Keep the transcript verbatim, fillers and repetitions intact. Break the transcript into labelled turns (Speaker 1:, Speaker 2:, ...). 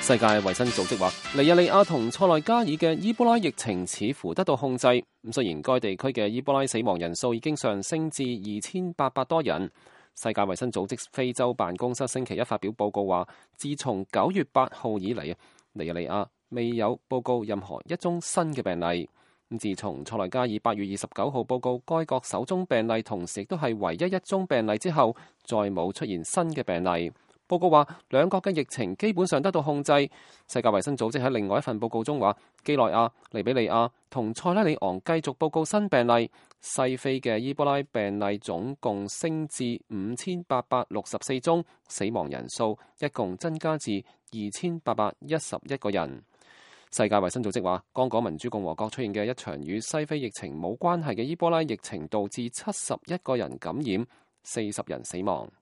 Speaker 1: 世界衛生組織話，尼日利亞同塞內加爾嘅伊波拉疫情似乎得到控制。咁雖然該地區嘅伊波拉死亡人數已經上升至二千八百多人。世界衛生組織非洲辦公室星期一發表報告話，自從九月八號以嚟，尼日利亞未有報告任何一宗新嘅病例。咁自從塞內加爾八月二十九號報告該國首宗病例，同時亦都係唯一一宗病例之後，再冇出現新嘅病例。報告話，兩國嘅疫情基本上得到控制。世界衛生組織喺另外一份報告中話，幾內亞、利比里亞同塞拉利昂繼續報告新病例。西非嘅伊波拉病例總共升至五千八百六十四宗，死亡人數一共增加至二千八百一十一個人。世界衛生組織話，剛果民主共和國出現嘅一場與西非疫情冇關係嘅伊波拉疫情，導致七十一個人感染，四十人死亡。